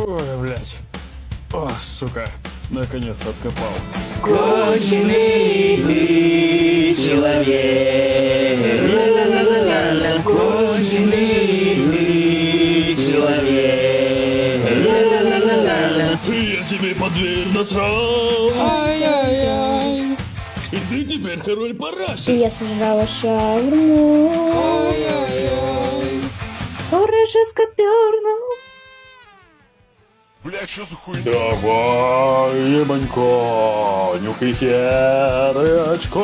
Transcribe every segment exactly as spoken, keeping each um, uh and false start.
Ой, блядь. О, сука. Наконец-то откопал. Конченый ты человек. Ла-ла-ла-ла-ла. Конченый ты человек. Ла-ла-ла-ла-ла. Я тебе под дверь насрал. Ай-яй-яй. И ты теперь король И параши. я сожрала шаурму. Ай-яй-яй. Тоже скопернул. Бля, что за хуйня? Давай, ебанько, нюхай хер и очко.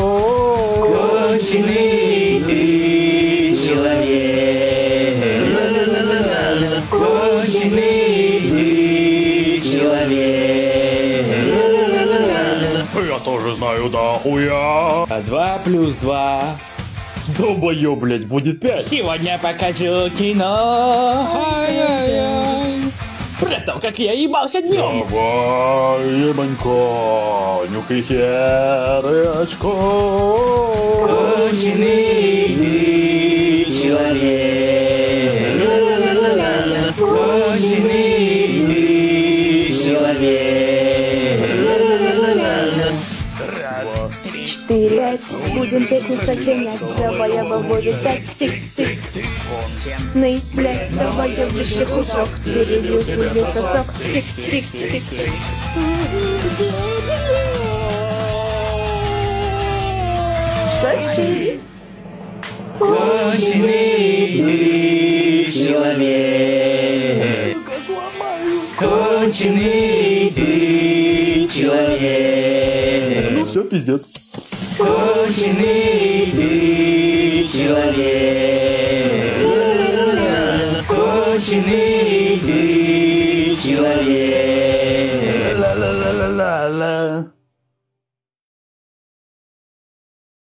Конченый ты человек. Ла-ла-ла-ла-ла. Конченый ты человек. Ла-ла-ла-ла-ла. Я тоже знаю, да хуя. А два плюс два. Долбоёб, блядь, будет пять. Сегодня покажу кино. Ай-яй-яй. Про то, как я ебался днем. Давай, ебанько, нюхай хер и очко. Конченый ты человек. Ла-ла-ла-ла-ла. Конченый ты человек. Ла-ла-ла-ла-ла. Раз, три, Четыре, пять. Будем песню сочинять. Давай я бабулю так, тик-тик. Ный, блядь, давай я выше кусок. Теребил свой сосок. Тик-тик-тик-тик. Сочи. конченый ты человек. Конченый ты человек. Ну все, пиздец. Конченый ты человек. Ла-ла-ла-ла. Конченый ты человек. Ла-ла-ла-ла-ла.